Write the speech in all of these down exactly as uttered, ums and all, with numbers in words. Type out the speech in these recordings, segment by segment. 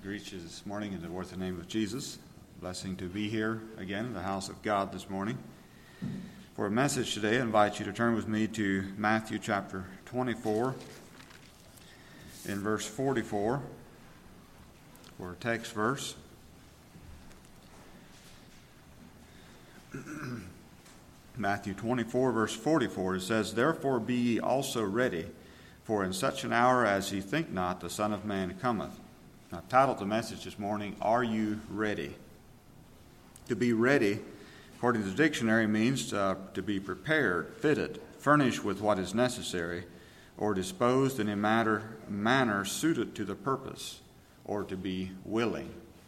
greet you this morning in the worth and name of Jesus. Blessing to be here again in the house of God this morning. For a message today, I invite you to turn with me to Matthew chapter twenty-four, in verse forty-four, for a text verse. Matthew twenty-four, verse forty-four, it says, "Therefore be ye also ready, for in such an hour as ye think not, the Son of Man cometh." I've titled the message this morning, "Are You Ready?" To be ready, according to the dictionary, means uh, to be prepared, fitted, furnished with what is necessary, or disposed in a matter, manner suited to the purpose, or to be willing.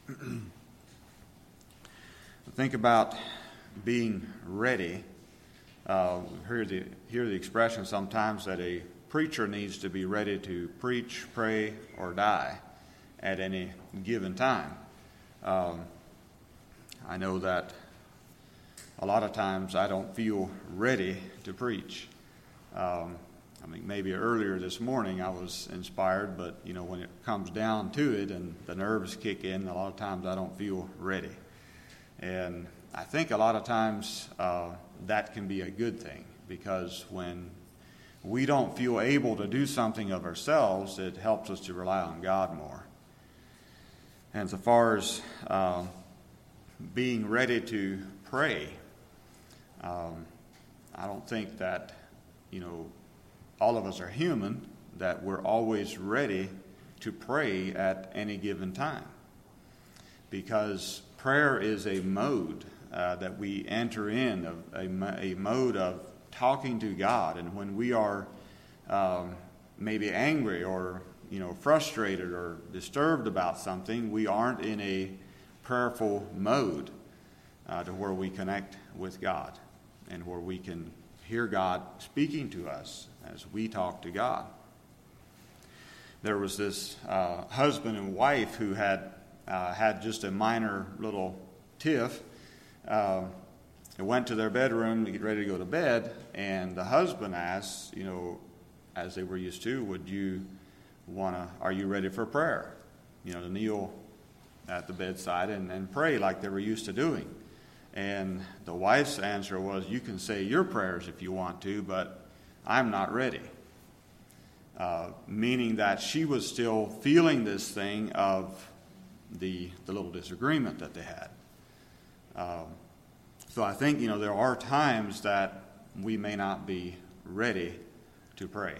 Think about being ready. Uh, hear the hear the expression sometimes that a preacher needs to be ready to preach, pray, or die at any given time. Um, I know that a lot of times I don't feel ready to preach. Um, I mean, maybe earlier this morning I was inspired, but you know, when it comes down to it and the nerves kick in, a lot of times I don't feel ready. And I think a lot of times uh, that can be a good thing, because when we don't feel able to do something of ourselves, it helps us to rely on God more. And so far as uh, being ready to pray, um, I don't think that, you know, all of us are human, that we're always ready to pray at any given time. Because prayer is a mode uh, that we enter in, a, a, a mode of talking to God. And when we are um, maybe angry or you know, frustrated or disturbed about something, we aren't in a prayerful mode uh, to where we connect with God and where we can hear God speaking to us as we talk to God. There was this uh, husband and wife who had uh, had just a minor little tiff. Uh, they went to their bedroom to get ready to go to bed, and the husband asked, you know, as they were used to, would you wanna, are you ready for prayer? You know, to kneel at the bedside and, and pray like they were used to doing. And the wife's answer was, you can say your prayers if you want to, but I'm not ready. Uh, meaning that she was still feeling this thing of the, the little disagreement that they had. Um, so I think, you know, there are times that we may not be ready to pray.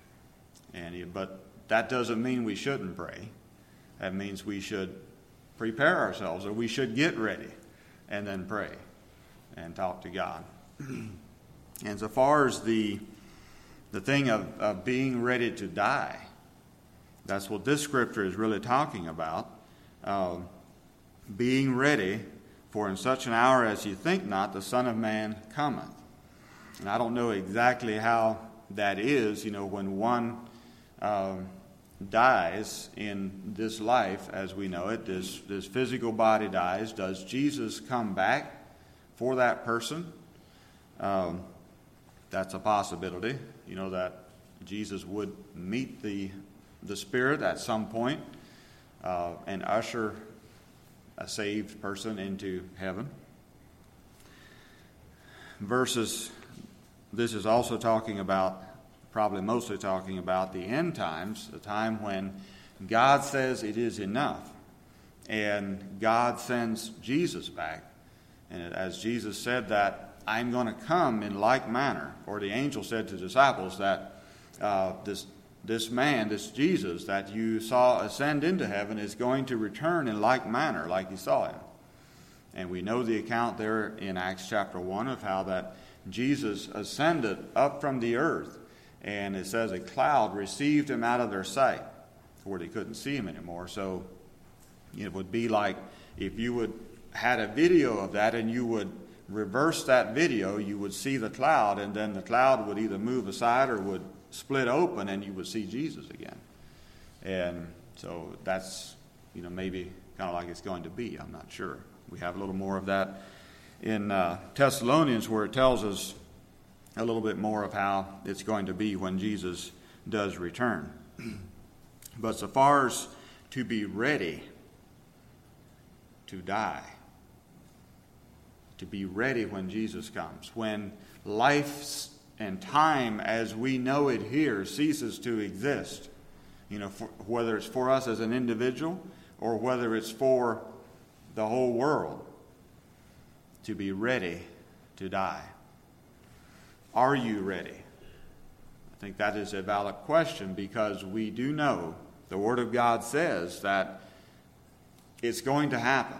And but that doesn't mean we shouldn't pray. That means we should prepare ourselves, or we should get ready and then pray and talk to God. And so far as the the thing of, of being ready to die, that's what this scripture is really talking about. Uh, being ready, for in such an hour as you think not, the Son of Man cometh. And I don't know exactly how that is, you know, when one um, dies in this life as we know it, this, this physical body dies, does Jesus come back for that person? Um, that's a possibility, you know, that Jesus would meet the, the Spirit at some point uh, and usher a saved person into heaven. Versus, this is also talking about, probably mostly talking about the end times, the time when God says it is enough, and God sends Jesus back. And as Jesus said that, I'm going to come in like manner, or the angel said to the disciples that uh, this this man, this Jesus that you saw ascend into heaven, is going to return in like manner, like you saw him. And we know the account there in Acts chapter one of how that Jesus ascended up from the earth, and it says a cloud received him out of their sight, where they couldn't see him anymore. So it would be like if you would had a video of that and you would reverse that video, you would see the cloud, and then the cloud would either move aside or would split open, and you would see Jesus again. And so that's, you know, maybe kind of like it's going to be. I'm not sure. We have a little more of that in uh, Thessalonians, where it tells us a little bit more of how it's going to be when Jesus does return. But so far as to be ready, to die. To be ready when Jesus comes. When life and time as we know it here ceases to exist. You know, for, whether it's for us as an individual or whether it's for the whole world. To be ready to die. Are you ready? I think that is a valid question because we do know the Word of God says that it's going to happen.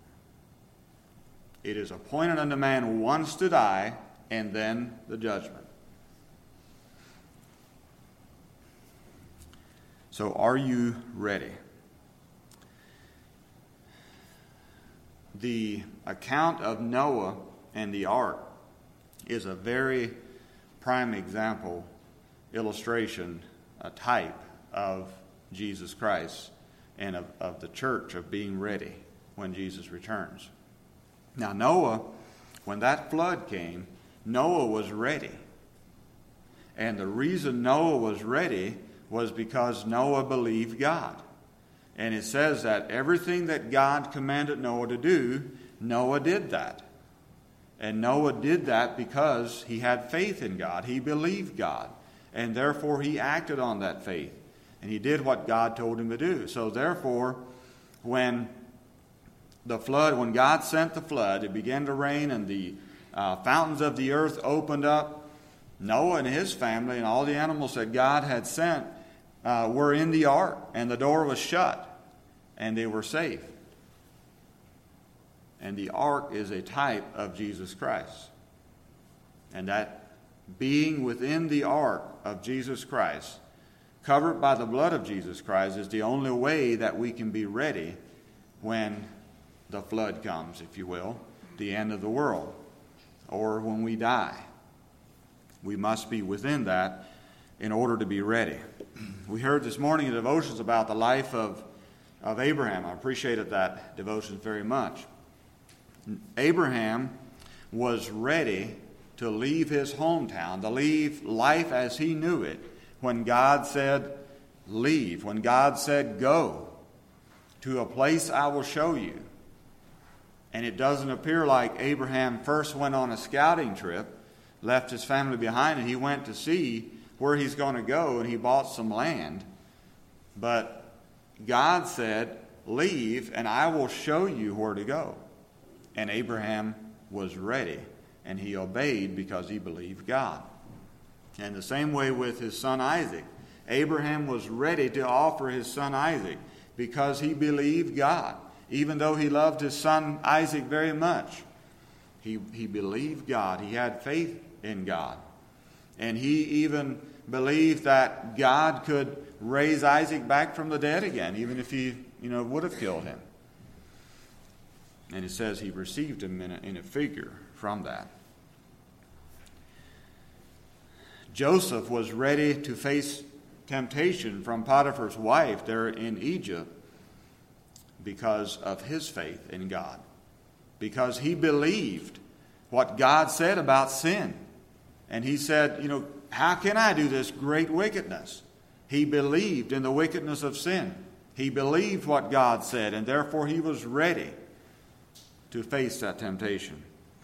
It is appointed unto man once to die, and then the judgment. So are you ready? The account of Noah and the ark is a very prime example, illustration, a type of Jesus Christ and of, of the church of being ready when Jesus returns. Now Noah, when that flood came, Noah was ready. And the reason Noah was ready was because Noah believed God. And it says that everything that God commanded Noah to do, Noah did that. And Noah did that because he had faith in God. He believed God. And therefore he acted on that faith. And he did what God told him to do. So therefore, when the flood, when God sent the flood, it began to rain and the uh, fountains of the earth opened up. Noah and his family and all the animals that God had sent uh, were in the ark. And the door was shut. And they were safe. And the ark is a type of Jesus Christ. And that being within the ark of Jesus Christ, covered by the blood of Jesus Christ, is the only way that we can be ready when the flood comes, if you will, the end of the world, or when we die. We must be within that in order to be ready. We heard this morning in devotions about the life of, of Abraham. I appreciated that devotion very much. Abraham was ready to leave his hometown, to leave life as he knew it, when God said, leave, when God said, go to a place I will show you. And it doesn't appear like Abraham first went on a scouting trip, left his family behind, and he went to see where he's going to go, and he bought some land. But God said, leave, and I will show you where to go. And Abraham was ready, and he obeyed because he believed God. And the same way with his son Isaac. Abraham was ready to offer his son Isaac because he believed God. Even though he loved his son Isaac very much, he, he believed God. He had faith in God. And he even believed that God could raise Isaac back from the dead again, even if he, you know, would have killed him. And it says he received him in a, in a figure from that. Joseph was ready to face temptation from Potiphar's wife there in Egypt because of his faith in God. Because he believed what God said about sin. And he said, you know, how can I do this great wickedness? He believed in the wickedness of sin. He believed what God said, and therefore he was ready to face that temptation.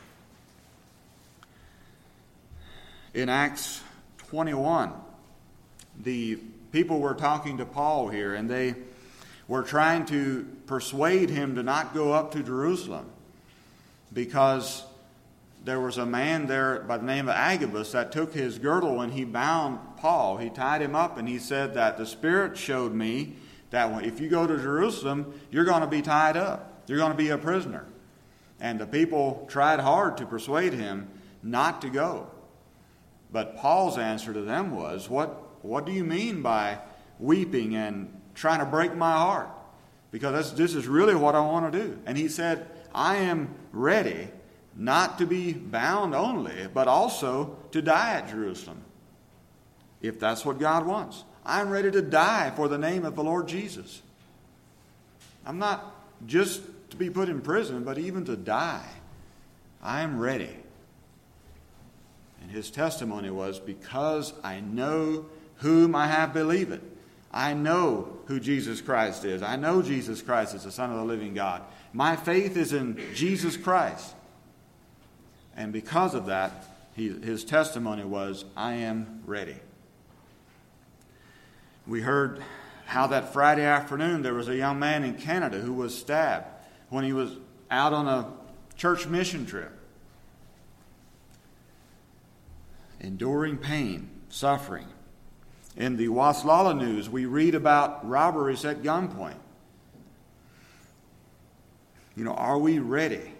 In Acts twenty-one, the people were talking to Paul here, and they were trying to persuade him to not go up to Jerusalem because there was a man there by the name of Agabus that took his girdle and he bound Paul. He tied him up, and he said that the Spirit showed me that if you go to Jerusalem, you're going to be tied up. You're going to be a prisoner. And the people tried hard to persuade him not to go. But Paul's answer to them was, what, what do you mean by weeping and trying to break my heart? Because that's, this is really what I want to do. And he said, I am ready not to be bound only, but also to die at Jerusalem, if that's what God wants. I'm ready to die for the name of the Lord Jesus. I'm not just to be put in prison, but even to die. I am ready. And his testimony was, because I know whom I have believed. I know who Jesus Christ is. I know Jesus Christ is the Son of the living God. My faith is in Jesus Christ. And because of that, he, his testimony was, I am ready. We heard how that Friday afternoon there was a young man in Canada who was stabbed when he was out on a church mission trip. Enduring pain, suffering. In the Waslala News, we read about robberies at gunpoint. You know, are we ready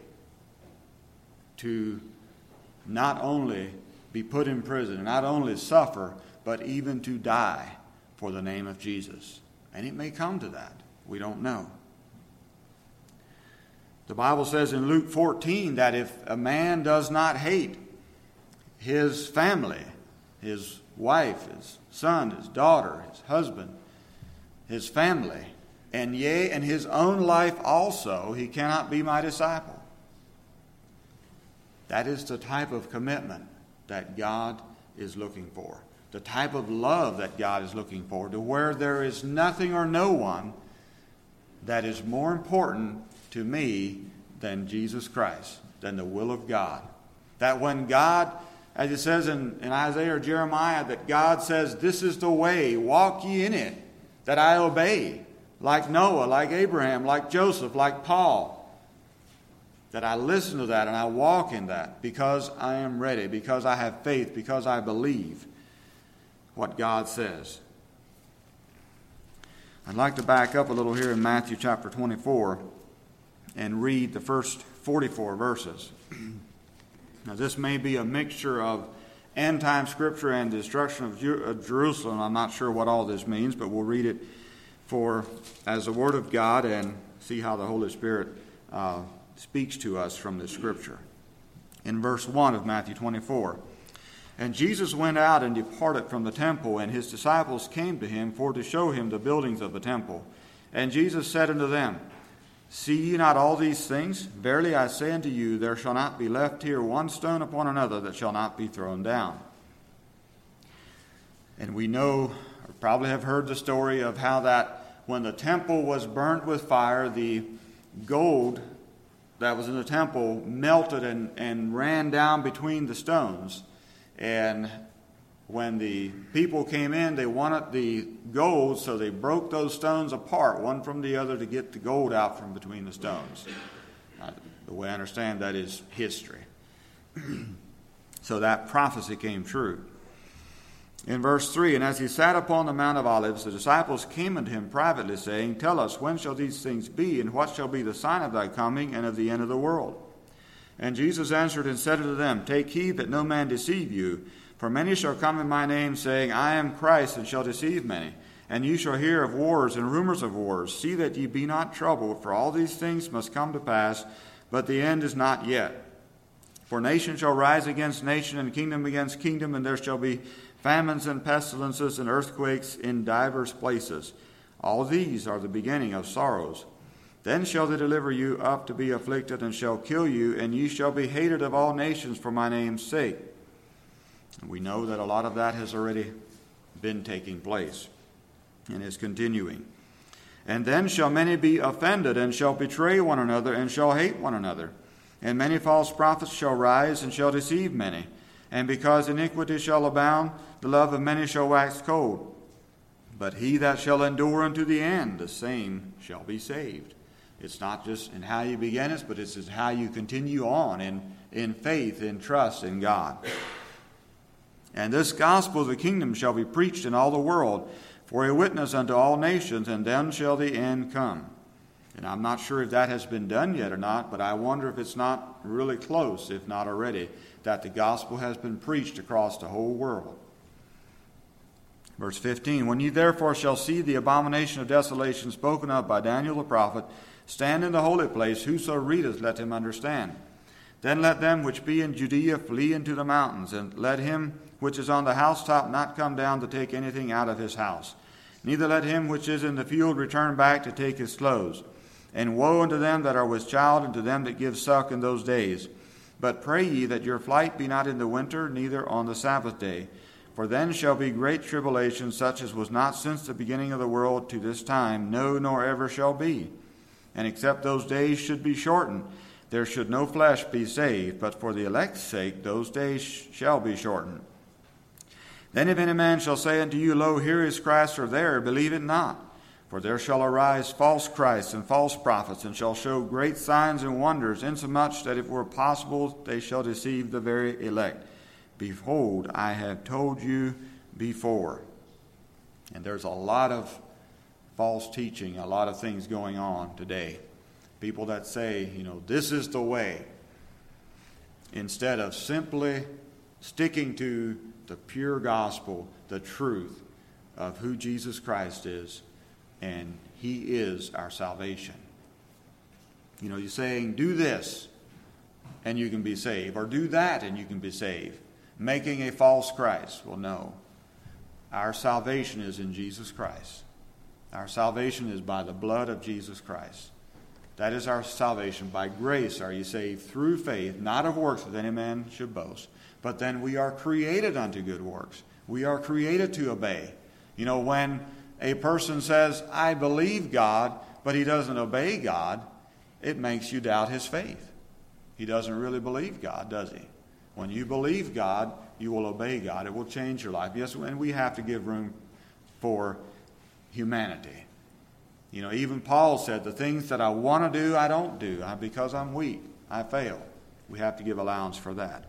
to not only be put in prison, not only suffer, but even to die for the name of Jesus? And it may come to that. We don't know. The Bible says in Luke fourteen that if a man does not hate his family, his wife, his son, his daughter, his husband, his family, and yea, and his own life also, he cannot be my disciple. That is the type of commitment that God is looking for. The type of love that God is looking for, to where there is nothing or no one that is more important to me than Jesus Christ, than the will of God. That when God, as it says in, in Isaiah or Jeremiah, that God says, this is the way, walk ye in it, that I obey, like Noah, like Abraham, like Joseph, like Paul, that I listen to that and I walk in that because I am ready, because I have faith, because I believe what God says. I'd like to back up a little here in Matthew chapter twenty-four and read the first forty-four verses. Now, this may be a mixture of end-time scripture and destruction of Jerusalem. I'm not sure what all this means, but we'll read it for as the Word of God and see how the Holy Spirit uh, speaks to us from this scripture. In verse one of Matthew twenty-four, and Jesus went out and departed from the temple, and his disciples came to him for to show him the buildings of the temple. And Jesus said unto them, see ye not all these things? Verily I say unto you, there shall not be left here one stone upon another that shall not be thrown down. And we know, or probably have heard the story of how that when the temple was burnt with fire, the gold that was in the temple melted and, and ran down between the stones. And when the people came in, they wanted the gold, so they broke those stones apart, one from the other, to get the gold out from between the stones. Uh, the way I understand that is history. So that prophecy came true. In verse three, and as he sat upon the Mount of Olives, the disciples came unto him privately, saying, tell us, when shall these things be, and what shall be the sign of thy coming and of the end of the world? And Jesus answered and said unto them, take heed that no man deceive you. For many shall come in my name, saying, I am Christ, and shall deceive many. And ye shall hear of wars and rumors of wars. See that ye be not troubled, for all these things must come to pass, but the end is not yet. For nation shall rise against nation, and kingdom against kingdom, and there shall be famines and pestilences and earthquakes in divers places. All these are the beginning of sorrows. Then shall they deliver you up to be afflicted, and shall kill you, and ye shall be hated of all nations for my name's sake. And we know that a lot of that has already been taking place and is continuing. And then shall many be offended, and shall betray one another, and shall hate one another. And many false prophets shall rise, and shall deceive many. And because iniquity shall abound, the love of many shall wax cold. But he that shall endure unto the end, the same shall be saved. It's not just in how you begin it, but it's in how you continue on in, in faith, in trust in God. And this gospel of the kingdom shall be preached in all the world for a witness unto all nations, and then shall the end come. And I'm not sure if that has been done yet or not, but I wonder if it's not really close, if not already, that the gospel has been preached across the whole world. Verse fifteen, when ye therefore shall see the abomination of desolation spoken of by Daniel the prophet, stand in the holy place, whoso readeth, let him understand. Then let them which be in Judea flee into the mountains, and let him which is on the housetop not come down to take anything out of his house. Neither let him which is in the field return back to take his clothes. And woe unto them that are with child, and to them that give suck in those days. But pray ye that your flight be not in the winter, neither on the Sabbath day. For then shall be great tribulation, such as was not since the beginning of the world to this time, no, nor ever shall be. And except those days should be shortened, there should no flesh be saved, but for the elect's sake those days shall be shortened. Then if any man shall say unto you, Lo, here is Christ, or there, believe it not. For there shall arise false Christs and false prophets, and shall show great signs and wonders, insomuch that if it were possible, they shall deceive the very elect. Behold, I have told you before. And there's a lot of false teaching, a lot of things going on today. People that say, you know, this is the way, instead of simply sticking to the pure gospel, the truth of who Jesus Christ is, and He is our salvation. You know, you're saying, do this, and you can be saved, or do that, and you can be saved. Making a false Christ. Well, no. Our salvation is in Jesus Christ. Our salvation is by the blood of Jesus Christ. That is our salvation. By grace are you saved through faith, not of works that any man should boast. But then we are created unto good works. We are created to obey. You know, when a person says, I believe God, but he doesn't obey God, it makes you doubt his faith. He doesn't really believe God, does he? When you believe God, you will obey God. It will change your life. Yes, and we have to give room for humanity. You know, even Paul said, the things that I want to do, I don't do. I, because I'm weak, I fail. We have to give allowance for that.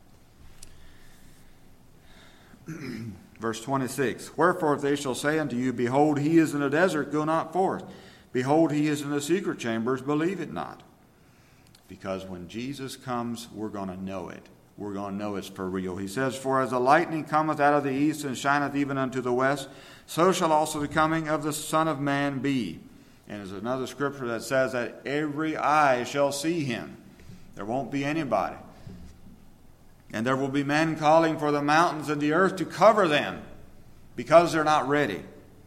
Verse twenty-six, Wherefore if they shall say unto you, Behold, he is in the desert, go not forth. Behold, he is in the secret chambers, believe it not. Because when Jesus comes, we're going to know it. We're going to know it's for real. He says, For as the lightning cometh out of the east and shineth even unto the west, so shall also the coming of the Son of Man be. And there's another scripture that says that every eye shall see him. There won't be anybody. And there will be men calling for the mountains and the earth to cover them, because they're not ready.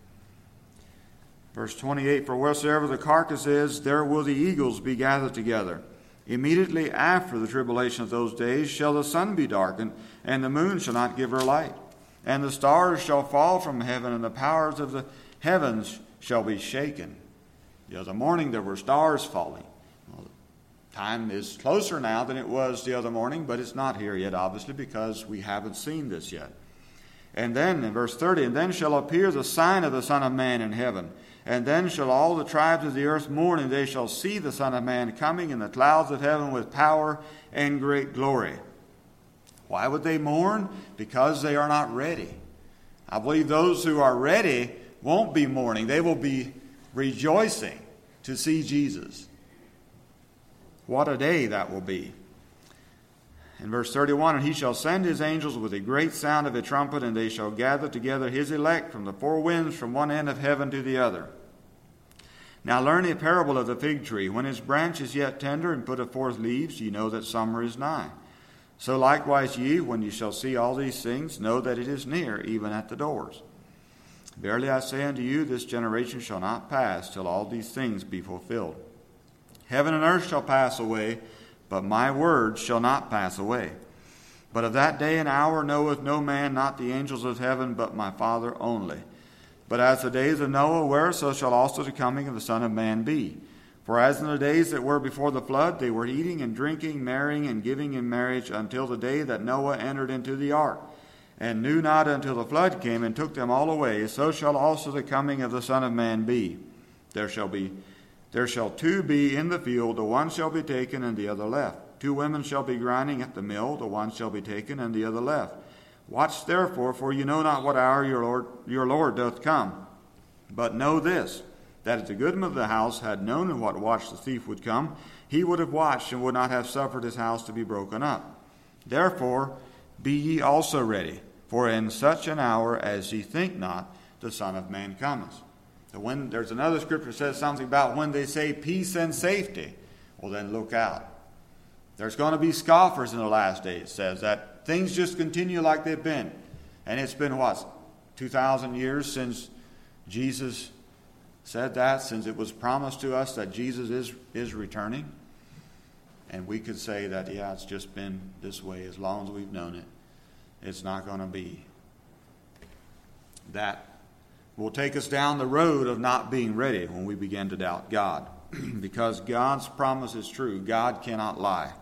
Verse twenty-eight, For wheresoever the carcass is, there will the eagles be gathered together. Immediately after the tribulation of those days shall the sun be darkened, and the moon shall not give her light. And the stars shall fall from heaven, and the powers of the heavens shall be shaken. The other morning there were stars falling. Well, time is closer now than it was the other morning, but it's not here yet, obviously, because we haven't seen this yet. And then, in verse thirty, And then shall appear the sign of the Son of Man in heaven. And then shall all the tribes of the earth mourn, and they shall see the Son of Man coming in the clouds of heaven with power and great glory. Why would they mourn? Because they are not ready. I believe those who are ready won't be mourning. They will be rejoicing to see Jesus. What a day that will be. In verse thirty-one, And he shall send his angels with a great sound of a trumpet, and they shall gather together his elect from the four winds, from one end of heaven to the other. Now learn a parable of the fig tree. When its branch is yet tender, and putteth forth leaves, ye know that summer is nigh. So likewise ye, when ye shall see all these things, know that it is near, even at the doors. Verily I say unto you, this generation shall not pass, till all these things be fulfilled. Heaven and earth shall pass away, but my words shall not pass away. But of that day and hour knoweth no man, not the angels of heaven, but my Father only. But as the days of Noah were, so shall also the coming of the Son of Man be. For as in the days that were before the flood, they were eating and drinking, marrying and giving in marriage, until the day that Noah entered into the ark, and knew not until the flood came and took them all away, so shall also the coming of the Son of Man be. There shall be There shall two be in the field, the one shall be taken and the other left. Two women shall be grinding at the mill, the one shall be taken and the other left. Watch therefore, for you know not what hour your Lord, your Lord doth come. But know this, that if the goodman of the house had known in what watch the thief would come, he would have watched and would not have suffered his house to be broken up. Therefore be ye also ready, for in such an hour as ye think not, the Son of Man cometh. So when there's another scripture that says something about when they say peace and safety, well then look out. There's going to be scoffers in the last days. It says that things just continue like they've been. And it's been what, two thousand years since Jesus said that, since it was promised to us that Jesus is, is returning. And we could say that, yeah, it's just been this way as long as we've known it. It's not going to be that will take us down the road of not being ready when we begin to doubt God. Because God's promise is true. God cannot lie.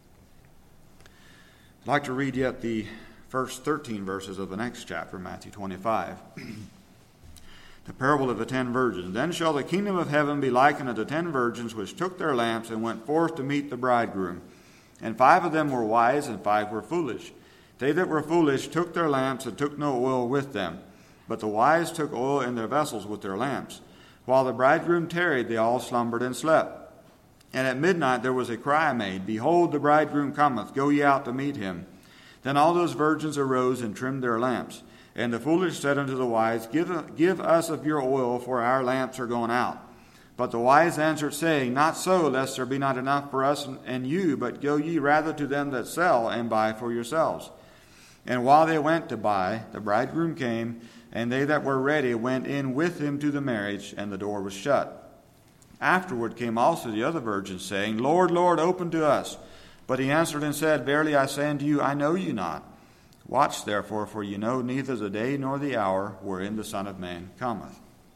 I'd like to read yet the first thirteen verses of the next chapter, Matthew twenty-five. The parable of the ten virgins. Then shall the kingdom of heaven be likened unto ten virgins, which took their lamps and went forth to meet the bridegroom. And five of them were wise, and five were foolish. They that were foolish took their lamps and took no oil with them. But the wise took oil in their vessels with their lamps. While the bridegroom tarried, they all slumbered and slept. And at midnight there was a cry made, Behold, the bridegroom cometh, go ye out to meet him. Then all those virgins arose and trimmed their lamps. And the foolish said unto the wise, Give, give us of your oil, for our lamps are gone out. But the wise answered, saying, Not so, lest there be not enough for us and you, but go ye rather to them that sell, and buy for yourselves. And while they went to buy, the bridegroom came, and they that were ready went in with him to the marriage, and the door was shut. Afterward came also the other virgins, saying, Lord, Lord, open to us. But he answered and said, Verily I say unto you, I know you not. Watch therefore, for you know neither the day nor the hour wherein the Son of Man cometh.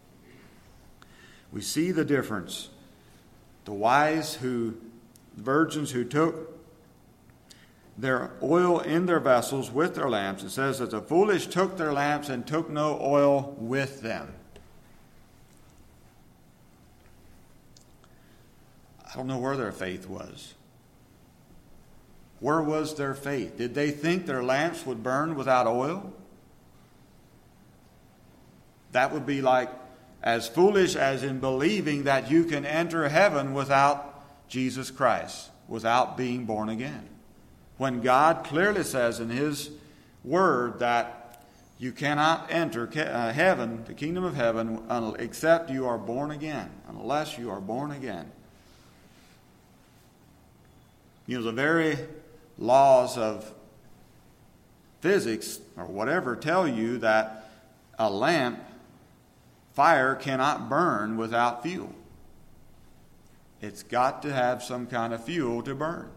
We see the difference. The wise who, virgins who took their oil in their vessels with their lamps. It says that the foolish took their lamps and took no oil with them. I don't know where their faith was. Where was their faith? Did they think their lamps would burn without oil? That would be like as foolish as in believing that you can enter heaven without Jesus Christ, without being born again. When God clearly says in His Word that you cannot enter heaven, the kingdom of heaven, except you are born again, unless you are born again. You know, the very laws of physics or whatever tell you that a lamp, fire cannot burn without fuel. It's got to have some kind of fuel to burn.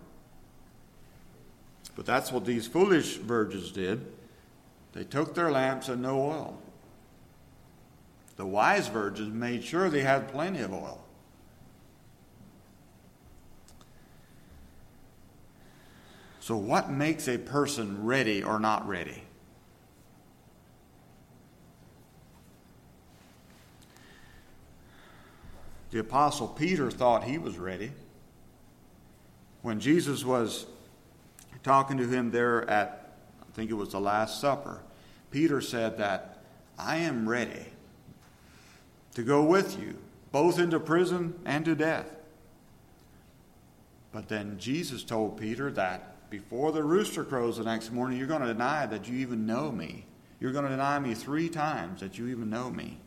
But that's what these foolish virgins did. They took their lamps and no oil. The wise virgins made sure they had plenty of oil. So what makes a person ready or not ready? The Apostle Peter thought he was ready. When Jesus was talking to him there at, I think it was the Last Supper, Peter said that, I am ready to go with you, both into prison and to death. But then Jesus told Peter that before the rooster crows the next morning, you're going to deny that you even know me. You're going to deny me three times that you even know me.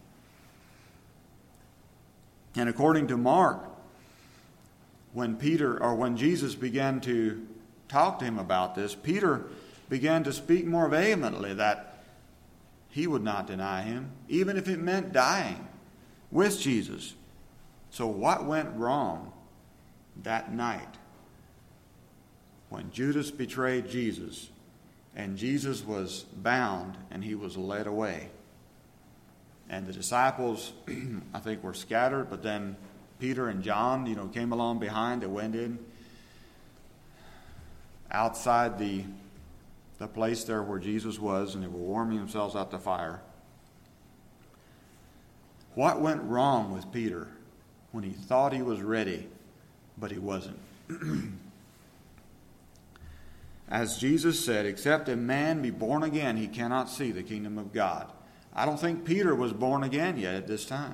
And according to Mark, when Peter, or when Jesus began to talk to him about this, Peter began to speak more vehemently that he would not deny him, even if it meant dying with Jesus. So what went wrong that night when Judas betrayed Jesus and Jesus was bound and he was led away? And the disciples, I think, were scattered, but then Peter and John, you know, came along behind. They went in outside the, the place there where Jesus was, and they were warming themselves at the fire. What went wrong with Peter when he thought he was ready, but he wasn't? As Jesus said, except a man be born again, he cannot see the kingdom of God. I don't think Peter was born again yet at this time.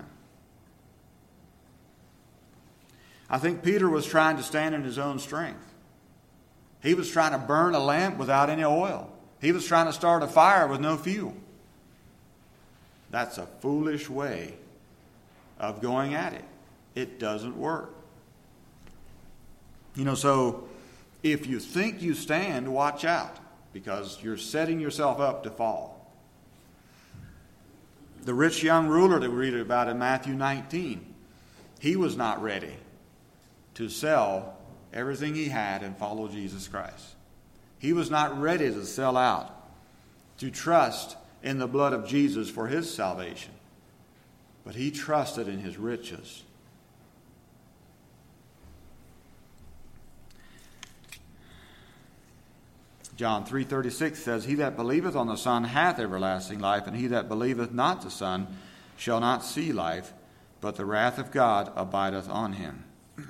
I think Peter was trying to stand in his own strength. He was trying to burn a lamp without any oil. He was trying to start a fire with no fuel. That's a foolish way of going at it. It doesn't work. You know, so if you think you stand, watch out, because you're setting yourself up to fall. The rich young ruler that we read about in Matthew nineteen, he was not ready to sell everything he had and follow Jesus Christ. He was not ready to sell out, to trust in the blood of Jesus for his salvation, but he trusted in his riches. John three thirty-six says, "He that believeth on the Son hath everlasting life, and he that believeth not the Son shall not see life, but the wrath of God abideth on him."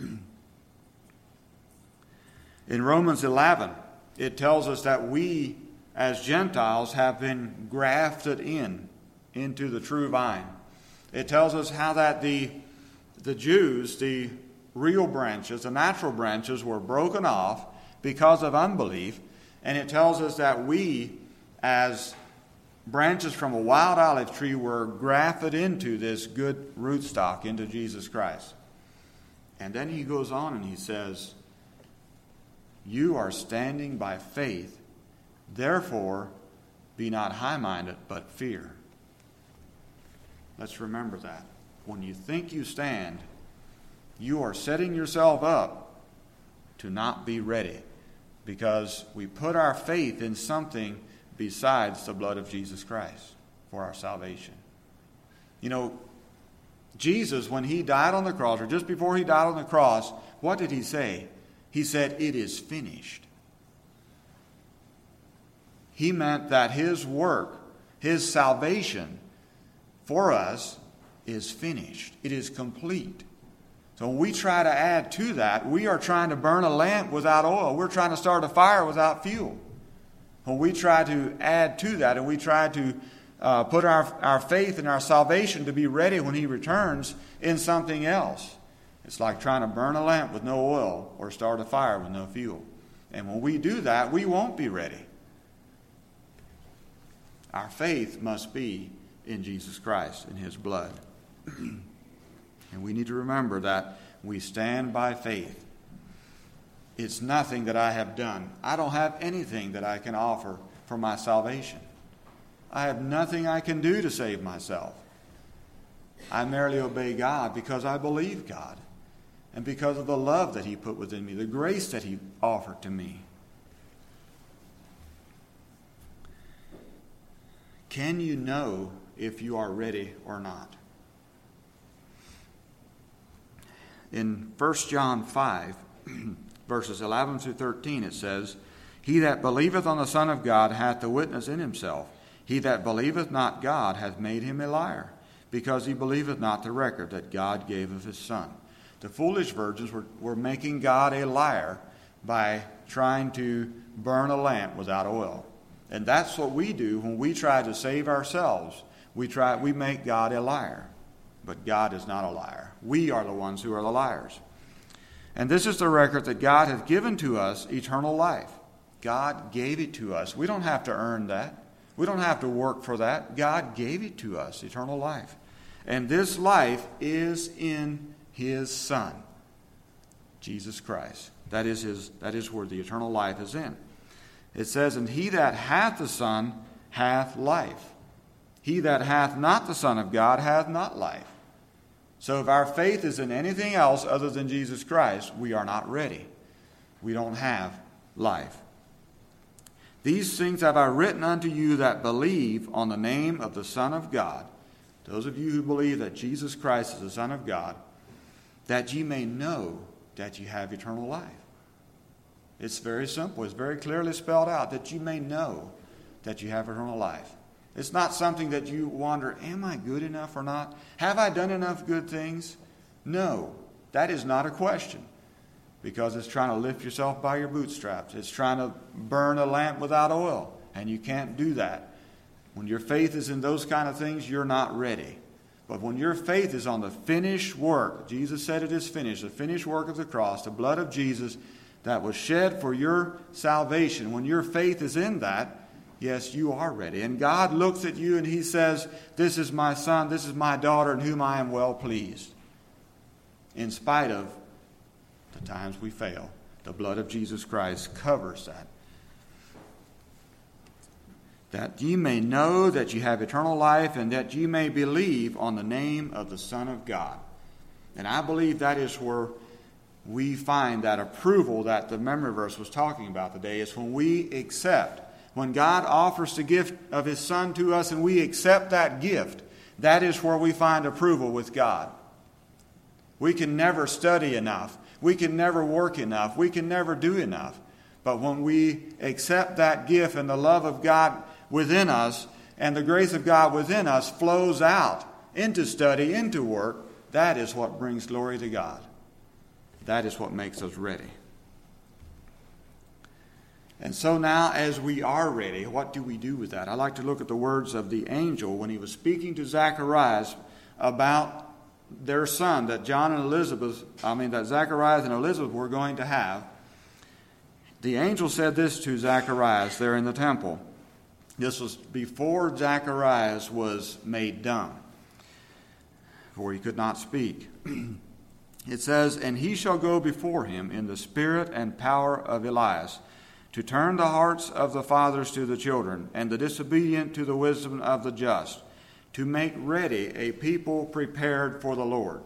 In Romans eleven, it tells us that we, as Gentiles, have been grafted in into the true vine. It tells us how that the, the Jews, the real branches, the natural branches, were broken off because of unbelief. And it tells us that we, as branches from a wild olive tree, were grafted into this good rootstock, into Jesus Christ. And then he goes on and he says, "You are standing by faith, therefore be not high-minded, but fear." Let's remember that. When you think you stand, you are setting yourself up to not be ready, because we put our faith in something besides the blood of Jesus Christ for our salvation. You know, Jesus, when he died on the cross, or just before he died on the cross, what did he say? He said, "It is finished." He meant that his work, his salvation for us is finished. It is complete. So when we try to add to that, we are trying to burn a lamp without oil. We're trying to start a fire without fuel. When we try to add to that and we try to uh, put our, our faith and our salvation to be ready when he returns in something else, it's like trying to burn a lamp with no oil or start a fire with no fuel. And when we do that, we won't be ready. Our faith must be in Jesus Christ, in his blood. And we need to remember that we stand by faith. It's nothing that I have done. I don't have anything that I can offer for my salvation. I have nothing I can do to save myself. I merely obey God because I believe God and because of the love that he put within me, the grace that he offered to me. Can you know if you are ready or not? In First John five, verses eleven through thirteen, it says, "He that believeth on the Son of God hath the witness in himself. He that believeth not God hath made him a liar, because he believeth not the record that God gave of his Son." The foolish virgins were, were making God a liar by trying to burn a lamp without oil. And that's what we do when we try to save ourselves. We try, we make God a liar. But God is not a liar. We are the ones who are the liars. And this is the record that God hath given to us, eternal life. God gave it to us. We don't have to earn that. We don't have to work for that. God gave it to us, eternal life. And this life is in his Son, Jesus Christ. That is his, that is where the eternal life is in. It says, "And he that hath the Son hath life. He that hath not the Son of God hath not life." So if our faith is in anything else other than Jesus Christ, we are not ready. We don't have life. "These things have I written unto you that believe on the name of the Son of God," those of you who believe that Jesus Christ is the Son of God, "that ye may know that ye have eternal life." It's very simple. It's very clearly spelled out, that you may know that you have eternal life. It's not something that you wonder, am I good enough or not? Have I done enough good things? No, that is not a question, because it's trying to lift yourself by your bootstraps. It's trying to burn a lamp without oil, and you can't do that. When your faith is in those kind of things, you're not ready. But when your faith is on the finished work, Jesus said it is finished, the finished work of the cross, the blood of Jesus that was shed for your salvation, when your faith is in that, yes, you are ready. And God looks at you and he says, "This is my son, this is my daughter in whom I am well pleased." In spite of the times we fail, the blood of Jesus Christ covers that. "That ye may know that ye have eternal life, and that ye may believe on the name of the Son of God." And I believe that is where we find that approval that the memory verse was talking about today, is when we accept, When God offers the gift of His Son to us and we accept that gift, that is where we find approval with God. We can never study enough. We can never work enough. We can never do enough. But when we accept that gift and the love of God within us and the grace of God within us flows out into study, into work, that is what brings glory to God. That is what makes us ready. And so now, as we are ready, what do we do with that? I like to look at the words of the angel when he was speaking to Zacharias about their son that John and Elizabeth, I mean that Zacharias and Elizabeth were going to have. The angel said this to Zacharias there in the temple. This was before Zacharias was made dumb, for he could not speak. It says, "And he shall go before him in the spirit and power of Elias, to turn the hearts of the fathers to the children, and the disobedient to the wisdom of the just, to make ready a people prepared for the Lord."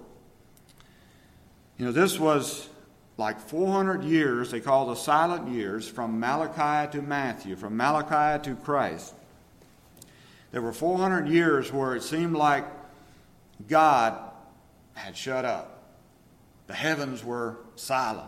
You know, this was like four hundred years, they call the silent years, from Malachi to Matthew, from Malachi to Christ. There were four hundred years where it seemed like God had shut up. The heavens were silent.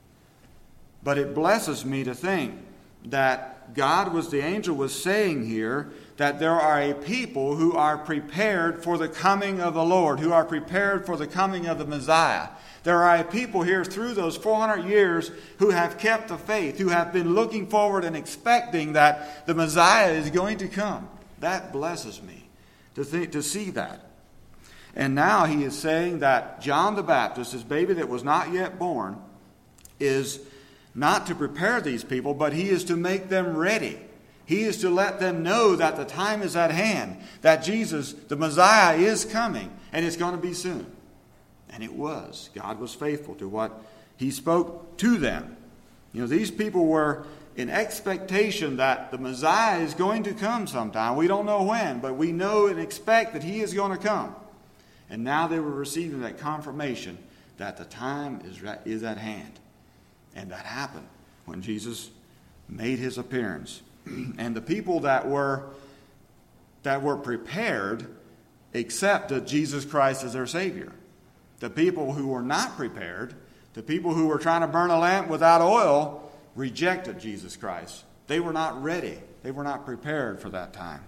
But it blesses me to think that God was, the angel was saying here, that there are a people who are prepared for the coming of the Lord, who are prepared for the coming of the Messiah. There are a people here through those four hundred years who have kept the faith, who have been looking forward and expecting that the Messiah is going to come. That blesses me to think, to see that. And now he is saying that John the Baptist, this baby that was not yet born, is not to prepare these people, but he is to make them ready. He is to let them know that the time is at hand, that Jesus, the Messiah, is coming, and it's going to be soon. And it was. God was faithful to what he spoke to them. You know, these people were in expectation that the Messiah is going to come sometime. We don't know when, but we know and expect that he is going to come. And now they were receiving that confirmation that the time is, is at hand. And that happened when Jesus made his appearance. And the people that were that were prepared accepted Jesus Christ as their Savior. The people who were not prepared, the people who were trying to burn a lamp without oil, rejected Jesus Christ. They were not ready. They were not prepared for that time.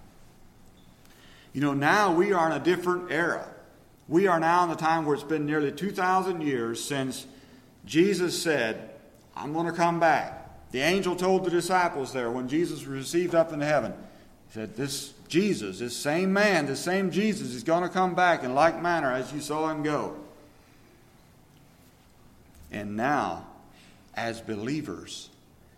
You know, now we are in a different era. We are now in the time where it's been nearly two thousand years since Jesus said, "I'm going to come back." The angel told the disciples there when Jesus was received up into heaven, he said, this Jesus, this same man, this same Jesus is going to come back in like manner as you saw him go. And now, as believers,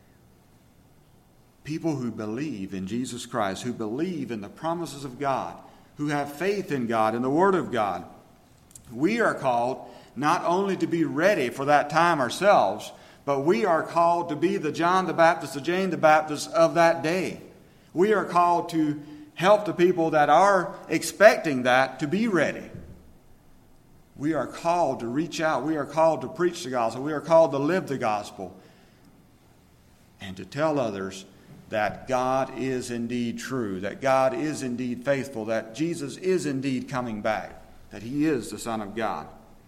people who believe in Jesus Christ, who believe in the promises of God, who have faith in God and the Word of God, we are called not only to be ready for that time ourselves, but we are called to be the John the Baptist, the Jane the Baptist of that day. We are called to help the people that are expecting that to be ready. We are called to reach out. We are called to preach the gospel. We are called to live the gospel and to tell others that God is indeed true, that God is indeed faithful, that Jesus is indeed coming back, that he is the Son of God.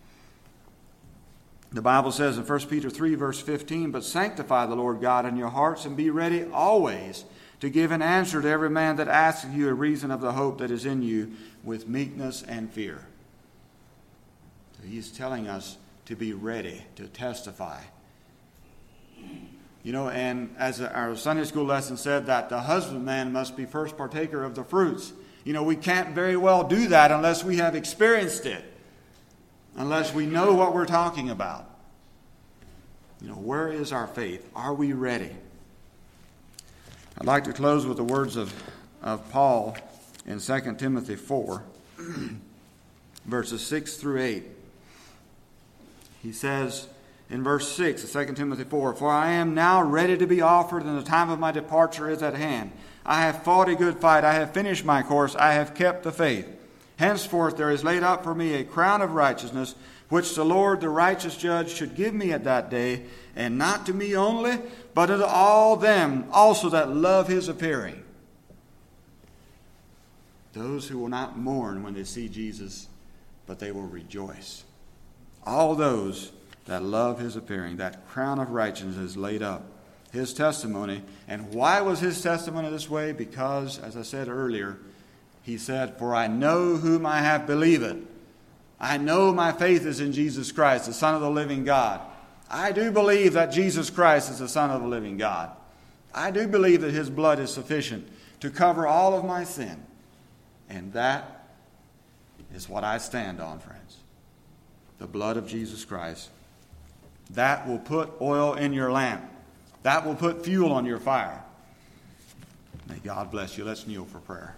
The Bible says in First Peter three, verse fifteen, "But sanctify the Lord God in your hearts, and be ready always to give an answer to every man that asks you a reason of the hope that is in you, with meekness and fear." So he's telling us to be ready to testify. You know, and as our Sunday school lesson said, that the husbandman must be first partaker of the fruits. You know, we can't very well do that unless we have experienced it. Unless we know what we're talking about. You know, where is our faith? Are we ready? I'd like to close with the words of, of Paul in Second Timothy four, verses six through eight. He says in verse six of Second Timothy four, "For I am now ready to be offered, and the time of my departure is at hand. I have fought a good fight. I have finished my course. I have kept the faith. Henceforth there is laid up for me a crown of righteousness, which the Lord, the righteous judge, should give me at that day, and not to me only, but unto all them also that love his appearing. Those who will not mourn when they see Jesus, but they will rejoice. All those that love his appearing, that crown of righteousness is laid up. His testimony. And why was his testimony this way? Because, as I said earlier, he said, "For I know whom I have believed. I know my faith is in Jesus Christ, the Son of the living God. I do believe that Jesus Christ is the Son of the living God. I do believe that his blood is sufficient to cover all of my sin." And that is what I stand on, friends. The blood of Jesus Christ. That will put oil in your lamp. That will put fuel on your fire. May God bless you. Let's kneel for prayer.